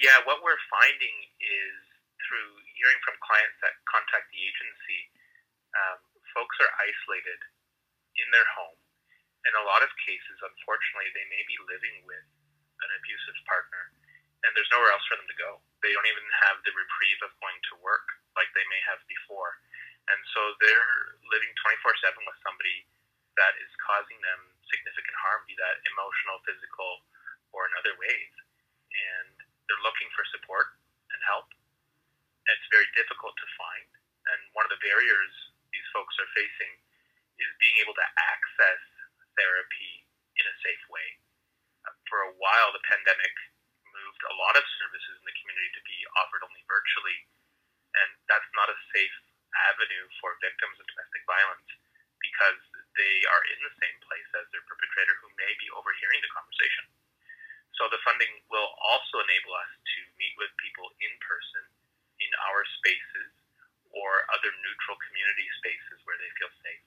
Yeah, what we're finding is through hearing from clients that contact the agency, um, folks are isolated in their home. In a lot of cases, unfortunately, they may be living with an abusive partner, and there's nowhere else for them to go. They don't even have the reprieve of going to work like they may have before. And so they're living 24/7 with somebody that is causing them significant harm, be that emotional, physical, or in other ways. And they're looking for support and help. And it's very difficult to find. And one of the barriers these folks are facing is being able to access therapy in a safe way. For a while, the pandemic moved a lot of services in the community to be offered only virtually, and that's not a safe avenue for victims of domestic violence because they are in the same place as their perpetrator who may be overhearing the conversation. So the funding will also enable us to meet with people in person in our spaces or other neutral community spaces where they feel safe.